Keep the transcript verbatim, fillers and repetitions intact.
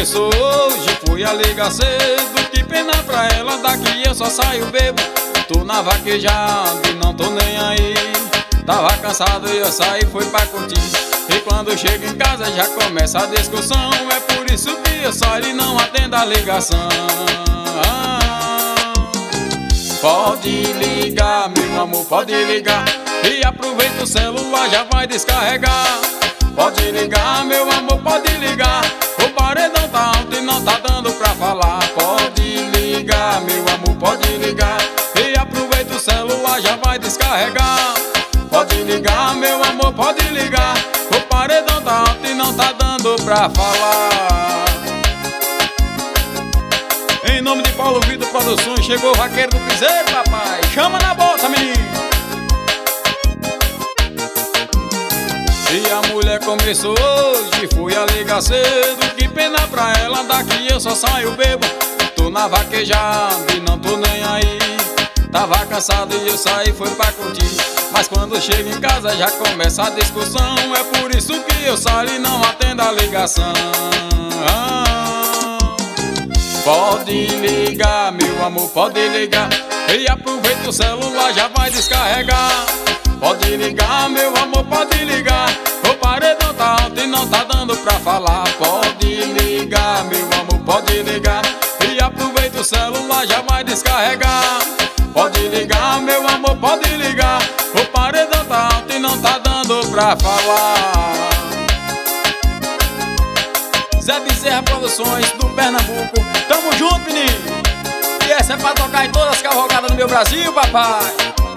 começou hoje, fui a ligar cedo. Que pena pra ela, daqui eu só saio bebo. Tô na vaquejada e não tô nem aí. Tava cansado e eu saí, fui pra curtir. E quando chego em casa já começa a discussão. É por isso que eu saio e não atendo a ligação. Pode ligar, meu amor, pode ligar. E aproveita o celular, já vai descarregar. Pode ligar, meu amor, pode ligar. O paredão tá alto e não tá dando pra falar. Pode ligar, meu amor, pode ligar. E aproveita o celular, já vai descarregar. Pode ligar, meu amor, pode ligar. O paredão tá alto e não tá dando pra falar. Em nome de Paulo Vitor Produções, chegou o vaqueiro do piseiro, papai. Chama na bota, menino. E a mulher começou hoje, fui a ligar cedo. Que pena pra ela, daqui eu só saio bebo. Tô na vaquejada e não tô nem aí. Tava cansado e eu saí, fui pra curtir. Mas quando chego em casa já começa a discussão. É por isso que eu saio e não atendo a ligação. Pode ligar, meu amor, pode ligar. E aproveita o celular, já vai descarregar. Pode ligar, meu amor, pode ligar. O paredão tá alto e não tá dando pra falar. Pode ligar, meu amor, pode ligar. E aproveita o celular, já vai descarregar. Pode ligar, meu amor, pode ligar. O paredão tá alto e não tá dando pra falar. Zé Bezerra Produções, do Pernambuco. Tamo junto, menino. E essa é pra tocar em todas as cavalgadas do meu Brasil, papai.